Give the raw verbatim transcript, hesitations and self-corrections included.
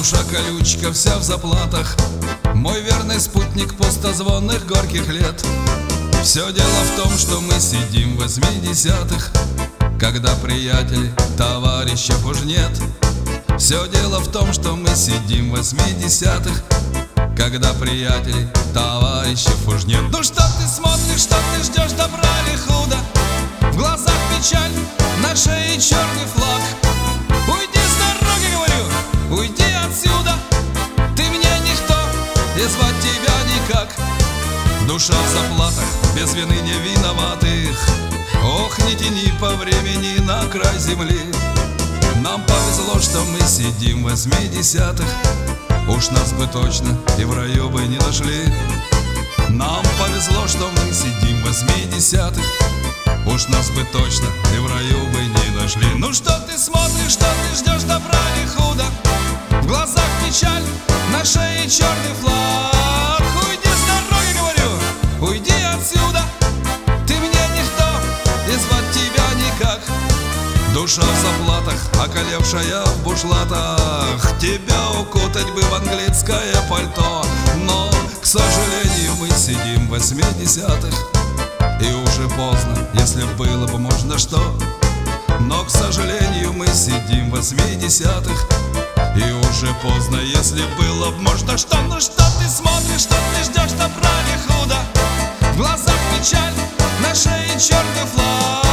Душа колючка вся в заплатах, мой верный спутник пустозвонных горьких лет. Все дело в том, что мы сидим в восьмидесятых, когда приятелей, товарищев уж нет. Все дело в том, что мы сидим в восьмидесятых, когда приятелей, товарищев уж нет. Ну что ты смотришь, что ты ждешь, добра или худо? В глазах печаль, на шее черный флаг. Уйди с дороги, говорю, уйди отсюда. Ты мне никто, и звать тебя никак. Душа в заплатах, без вины не виноватых. Ох, не тяни по времени на край земли. Нам повезло, что мы сидим в восьмидесятых. Уж нас бы точно и в раю бы не нашли. Нам повезло, что мы сидим в восьмидесятых. Уж нас бы точно и в раю бы не нашли. Ну что ты смотришь, что ты ждешь, добра или худо? В глазах печаль, на шее черный флаг. Уйди с дороги, говорю, уйди отсюда. Ты мне никто, и звать тебя никак. Душа в заплатах, околевшая в бушлатах. Тебя укутать бы в английское пальто. Но, к сожалению, мы сидим в восьмидесятых. И уже поздно, если было бы можно что. Но, к сожалению, мы сидим в восьмидесятых. И уже поздно, если было бы можно что. Ну что ты смотришь, что ты ждешь, добра или худо? В глазах печаль, на шее черный флаг.